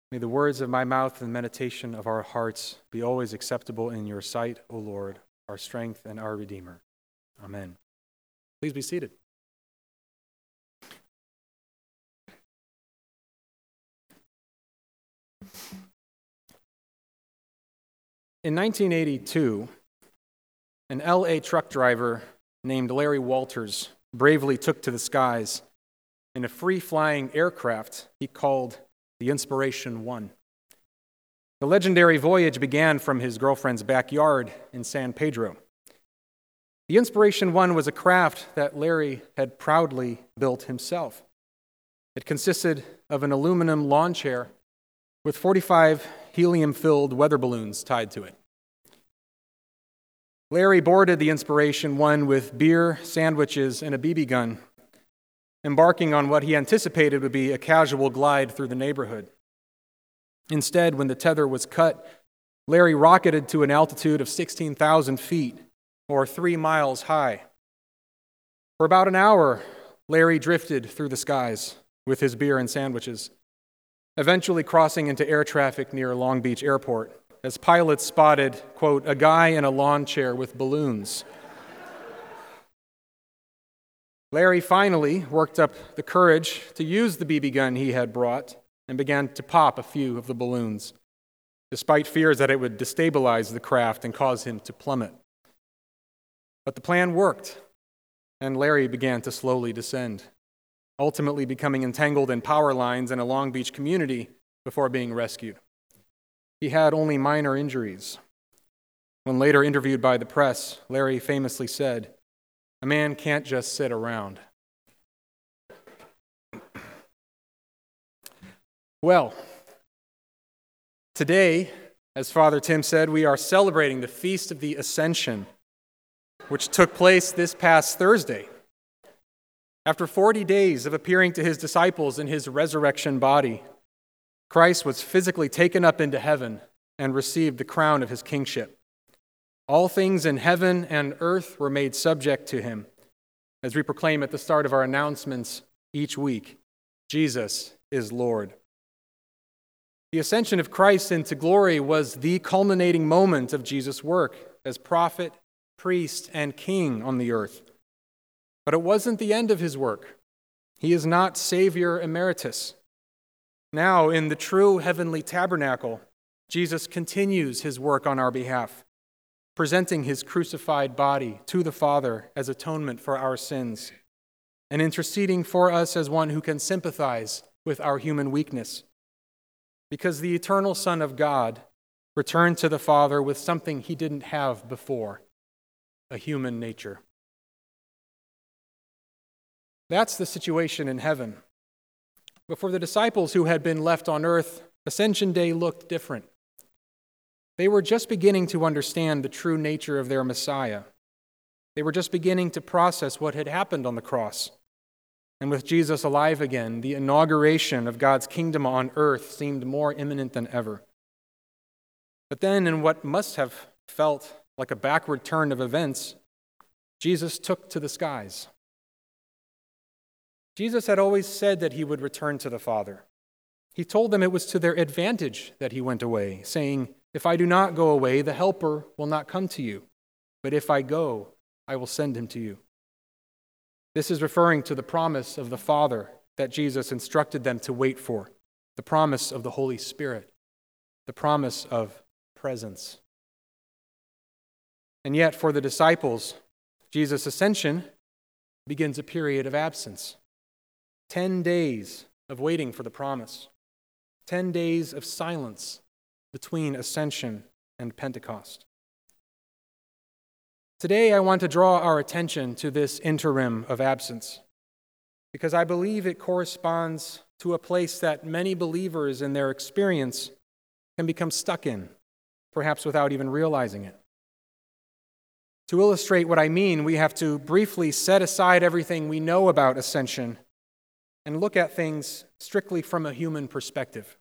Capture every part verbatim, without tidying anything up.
May the words of my mouth and the meditation of our hearts be always acceptable in your sight, O Lord, our strength and our Redeemer. Amen. Please be seated. In nineteen eighty-two, an L A truck driver named Larry Walters bravely took to the skies in a free-flying aircraft he called the Inspiration One. The legendary voyage began from his girlfriend's backyard in San Pedro. The Inspiration One was a craft that Larry had proudly built himself. It consisted of an aluminum lawn chair with forty-five helium-filled weather balloons tied to it. Larry boarded the Inspiration One with beer, sandwiches, and a B B gun, embarking on what he anticipated would be a casual glide through the neighborhood. Instead, when the tether was cut, Larry rocketed to an altitude of sixteen thousand feet, or three miles high. For about an hour, Larry drifted through the skies with his beer and sandwiches, eventually crossing into air traffic near Long Beach Airport, as pilots spotted, quote, a guy in a lawn chair with balloons. Larry finally worked up the courage to use the B B gun he had brought and began to pop a few of the balloons, despite fears that it would destabilize the craft and cause him to plummet. But the plan worked, and Larry began to slowly descend, ultimately becoming entangled in power lines in a Long Beach community before being rescued. He had only minor injuries. When later interviewed by the press, Larry famously said, "A man can't just sit around." Well, today, as Father Tim said, we are celebrating the Feast of the Ascension, which took place this past Thursday. After forty days of appearing to his disciples in his resurrection body, Christ was physically taken up into heaven and received the crown of his kingship. All things in heaven and earth were made subject to him, as we proclaim at the start of our announcements each week, Jesus is Lord. The ascension of Christ into glory was the culminating moment of Jesus' work as prophet, priest, and king on the earth. But it wasn't the end of his work. He is not Savior emeritus. Now, in the true heavenly tabernacle, Jesus continues his work on our behalf, presenting his crucified body to the Father as atonement for our sins, and interceding for us as one who can sympathize with our human weakness. Because the eternal Son of God returned to the Father with something he didn't have before, a human nature. That's the situation in heaven. But for the disciples who had been left on earth, Ascension Day looked different. They were just beginning to understand the true nature of their Messiah. They were just beginning to process what had happened on the cross. And with Jesus alive again, the inauguration of God's kingdom on earth seemed more imminent than ever. But then, in what must have felt like a backward turn of events, Jesus took to the skies. Jesus had always said that he would return to the Father. He told them it was to their advantage that he went away, saying, "If I do not go away, the Helper will not come to you. But if I go, I will send him to you." This is referring to the promise of the Father that Jesus instructed them to wait for, the promise of the Holy Spirit, the promise of presence. And yet, for the disciples, Jesus' ascension begins a period of absence. Ten days of waiting for the promise. Ten days of silence between ascension and Pentecost. Today, I want to draw our attention to this interim of absence, because I believe it corresponds to a place that many believers in their experience can become stuck in, perhaps without even realizing it. To illustrate what I mean, we have to briefly set aside everything we know about ascension and look at things strictly from a human perspective.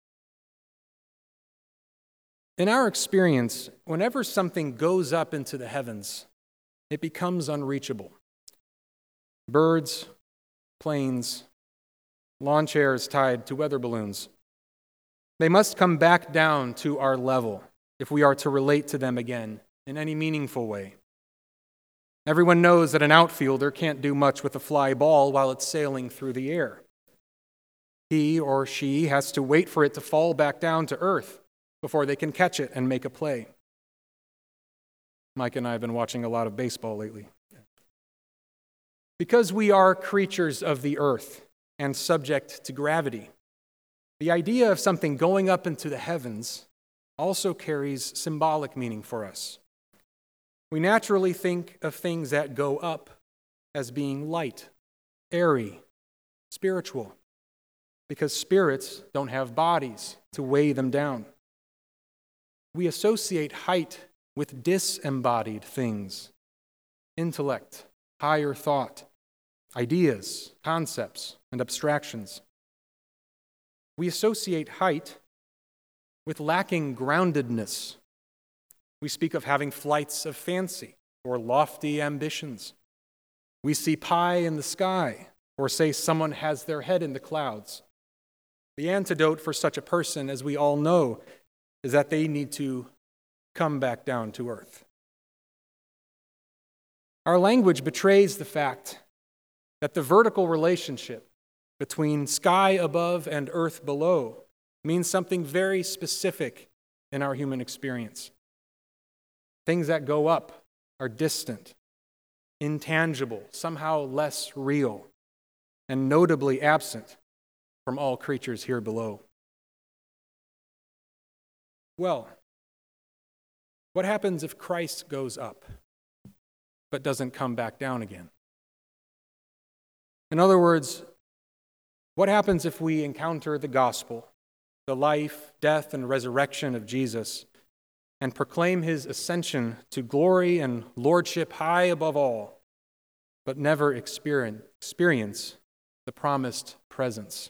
In our experience, whenever something goes up into the heavens, it becomes unreachable. Birds, planes, lawn chairs tied to weather balloons. They must come back down to our level if we are to relate to them again in any meaningful way. Everyone knows that an outfielder can't do much with a fly ball while it's sailing through the air. He or she has to wait for it to fall back down to earth before they can catch it and make a play. Mike and I have been watching a lot of baseball lately. Because we are creatures of the earth and subject to gravity, the idea of something going up into the heavens also carries symbolic meaning for us. We naturally think of things that go up as being light, airy, spiritual, because spirits don't have bodies to weigh them down. We associate height with disembodied things, intellect, higher thought, ideas, concepts, and abstractions. We associate height with lacking groundedness. We speak of having flights of fancy or lofty ambitions. We see pie in the sky or say someone has their head in the clouds. The antidote for such a person, as we all know, is that they need to come back down to earth. Our language betrays the fact that the vertical relationship between sky above and earth below means something very specific in our human experience. Things that go up are distant, intangible, somehow less real, and notably absent from all creatures here below. Well, what happens if Christ goes up but doesn't come back down again? In other words, what happens if we encounter the gospel, the life, death, and resurrection of Jesus, and proclaim his ascension to glory and lordship high above all, but never experience the promised presence?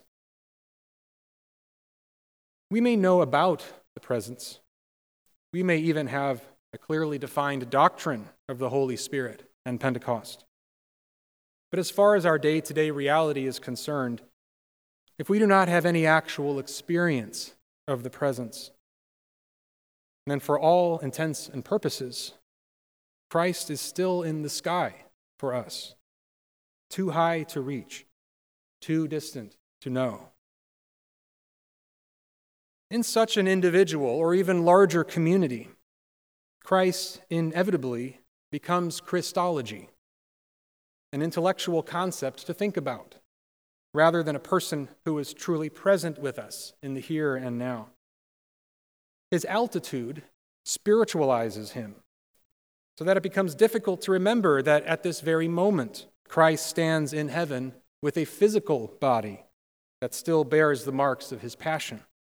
We may know about the presence. We may even have a clearly defined doctrine of the Holy Spirit and Pentecost. But as far as our day-to-day reality is concerned, if we do not have any actual experience of the presence, then for all intents and purposes, Christ is still in the sky for us, too high to reach, too distant to know. In such an individual or even larger community, Christ inevitably becomes Christology, an intellectual concept to think about, rather than a person who is truly present with us in the here and now. His altitude spiritualizes him, so that it becomes difficult to remember that at this very moment, Christ stands in heaven with a physical body that still bears the marks of his passion.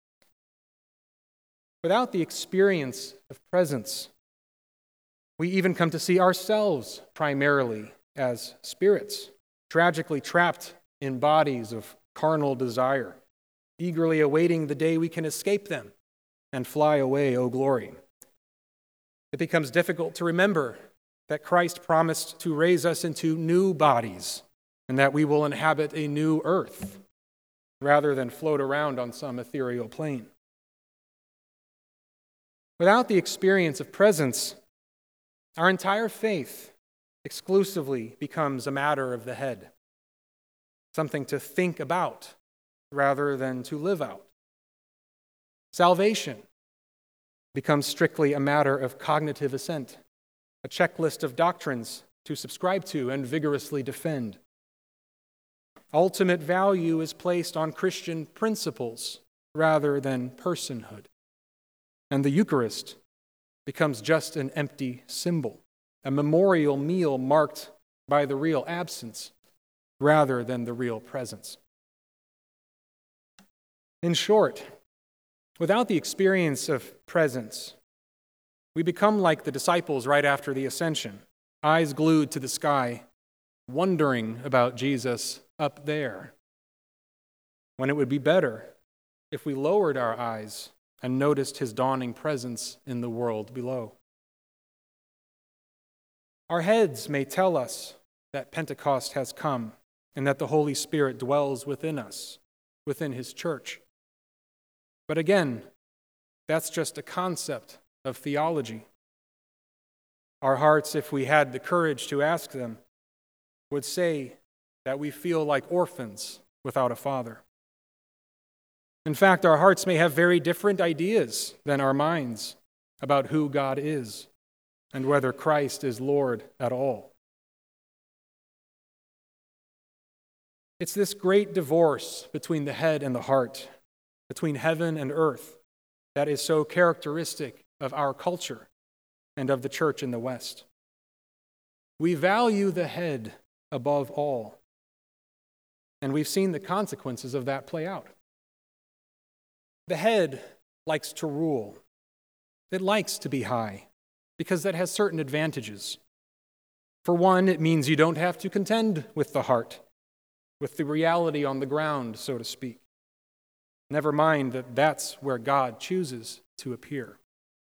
Without the experience of presence, we even come to see ourselves primarily as spirits, tragically trapped in bodies of carnal desire, eagerly awaiting the day we can escape them and fly away, O glory. It becomes difficult to remember that Christ promised to raise us into new bodies and that we will inhabit a new earth rather than float around on some ethereal plane. Without the experience of presence, our entire faith exclusively becomes a matter of the head, something to think about rather than to live out. Salvation becomes strictly a matter of cognitive assent, a checklist of doctrines to subscribe to and vigorously defend. Ultimate value is placed on Christian principles rather than personhood. And the Eucharist becomes just an empty symbol, a memorial meal marked by the real absence rather than the real presence. In short, without the experience of presence, we become like the disciples right after the ascension, eyes glued to the sky, wondering about Jesus up there, when it would be better if we lowered our eyes and noticed his dawning presence in the world below. Our heads may tell us that Pentecost has come and that the Holy Spirit dwells within us, within his church. But again, that's just a concept of theology. Our hearts, if we had the courage to ask them, would say that we feel like orphans without a father. In fact, our hearts may have very different ideas than our minds about who God is and whether Christ is Lord at all. It's this great divorce between the head and the heart, between heaven and earth, that is so characteristic of our culture and of the church in the West. We value the head above all, and we've seen the consequences of that play out. The head likes to rule. It likes to be high because that has certain advantages. For one, it means you don't have to contend with the heart, with the reality on the ground, so to speak. Never mind that that's where God chooses to appear.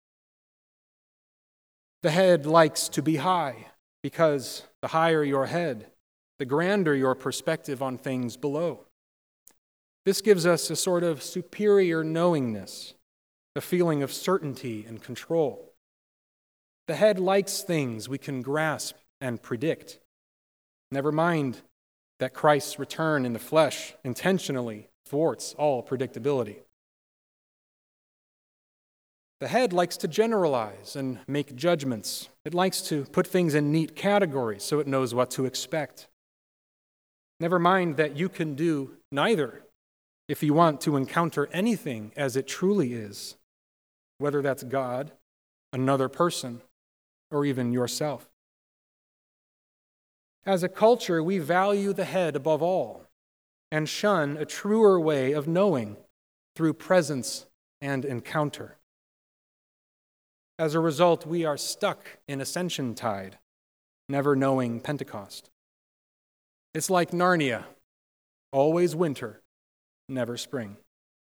The head likes to be high because the higher your head, the grander your perspective on things below. This gives us a sort of superior knowingness, a feeling of certainty and control. The head likes things we can grasp and predict. Never mind that Christ's return in the flesh intentionally thwarts all predictability. The head likes to generalize and make judgments. It likes to put things in neat categories so it knows what to expect. Never mind that you can do neither if you want to encounter anything as it truly is, whether that's God, another person, or even yourself. As a culture, we value the head above all and shun a truer way of knowing through presence and encounter. As a result, we are stuck in Ascension Tide, never knowing Pentecost. It's like Narnia, always winter, never spring.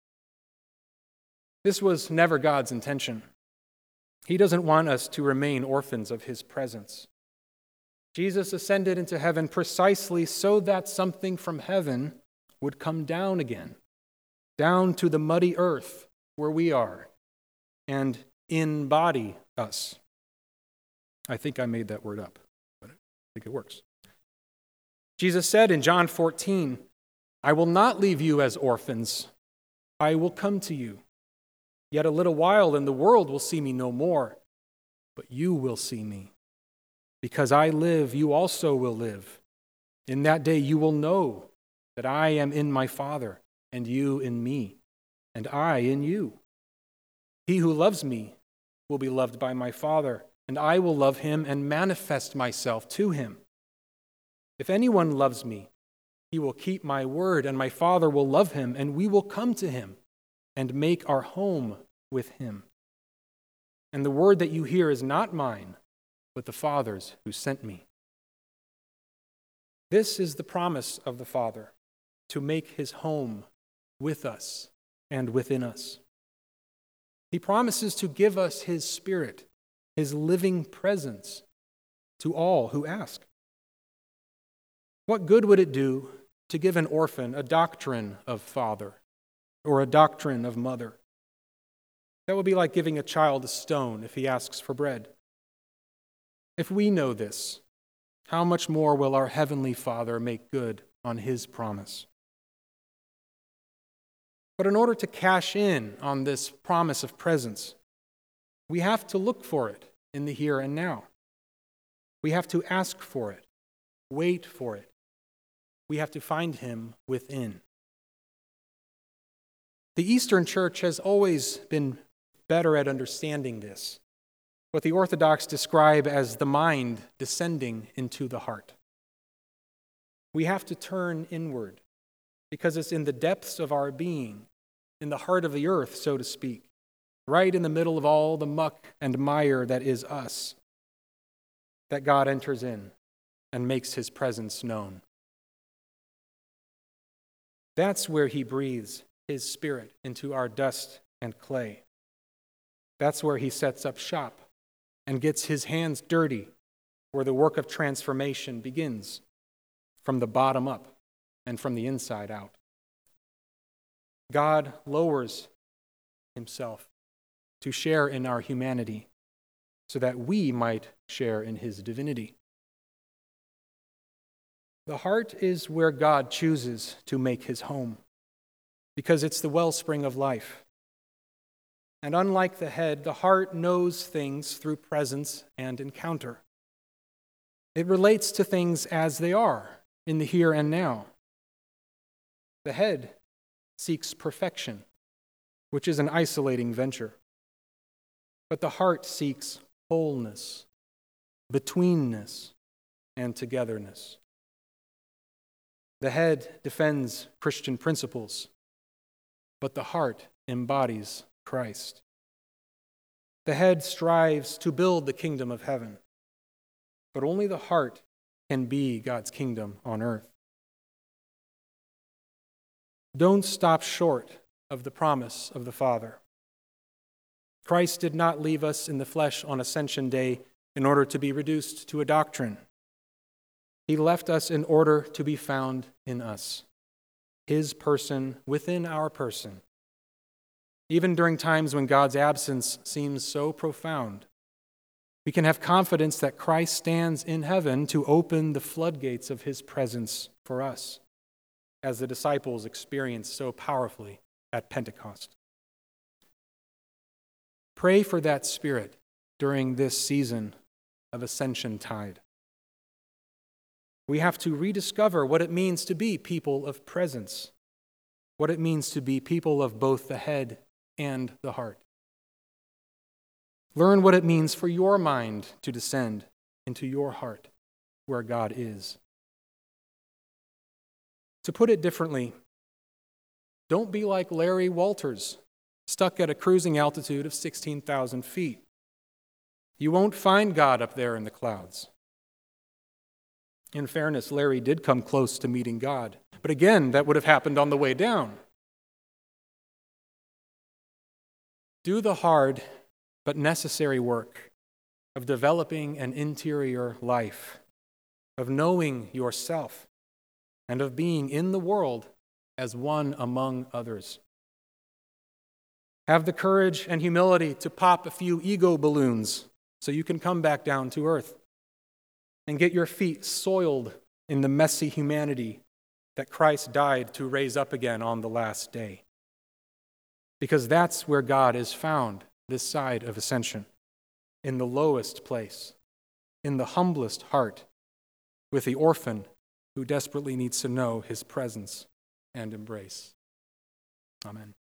This was never God's intention. He doesn't want us to remain orphans of His presence. Jesus ascended into heaven precisely so that something from heaven would come down again, down to the muddy earth where we are, and embody us. I think I made that word up, but I think it works. Jesus said in John fourteen, "I will not leave you as orphans. I will come to you. Yet a little while, and the world will see me no more, but you will see me. Because I live, you also will live. In that day you will know that I am in my Father, and you in me, and I in you. He who loves me will be loved by my Father, and I will love him and manifest myself to him. If anyone loves me, he will keep my word, and my Father will love him, and we will come to him and make our home with him. And the word that you hear is not mine, but the Father's who sent me." This is the promise of the Father, to make his home with us and within us. He promises to give us his Spirit, his living presence, to all who ask. What good would it do to give an orphan a doctrine of father or a doctrine of mother? That would be like giving a child a stone if he asks for bread. If we know this, how much more will our Heavenly Father make good on his promise? But in order to cash in on this promise of presence, we have to look for it in the here and now. We have to ask for it, wait for it. We have to find him within. The Eastern Church has always been better at understanding this, what the Orthodox describe as the mind descending into the heart. We have to turn inward because it's in the depths of our being, in the heart of the earth, so to speak, right in the middle of all the muck and mire that is us, that God enters in and makes his presence known. That's where he breathes his Spirit into our dust and clay. That's where he sets up shop and gets his hands dirty, where the work of transformation begins, from the bottom up and from the inside out. God lowers himself to share in our humanity so that we might share in his divinity. The heart is where God chooses to make his home because it's the wellspring of life. And unlike the head, the heart knows things through presence and encounter. It relates to things as they are in the here and now. The head seeks perfection, which is an isolating venture. But the heart seeks wholeness, betweenness, and togetherness. The head defends Christian principles, but the heart embodies Christ. The head strives to build the kingdom of heaven, but only the heart can be God's kingdom on earth. Don't stop short of the promise of the Father. Christ did not leave us in the flesh on Ascension Day in order to be reduced to a doctrine. He left us in order to be found in us, his person within our person. Even during times when God's absence seems so profound, we can have confidence that Christ stands in heaven to open the floodgates of his presence for us, as the disciples experienced so powerfully at Pentecost. Pray for that spirit during this season of Ascension Tide. We have to rediscover what it means to be people of presence, what it means to be people of both the head and the heart. Learn what it means for your mind to descend into your heart, where God is. To put it differently, don't be like Larry Walters, stuck at a cruising altitude of sixteen thousand feet. You won't find God up there in the clouds. In fairness, Larry did come close to meeting God, but again, that would have happened on the way down. Do the hard but necessary work of developing an interior life, of knowing yourself, and of being in the world as one among others. Have the courage and humility to pop a few ego balloons so you can come back down to earth and get your feet soiled in the messy humanity that Christ died to raise up again on the last day. Because that's where God is found this side of ascension, in the lowest place, in the humblest heart, with the orphan who desperately needs to know his presence and embrace. Amen.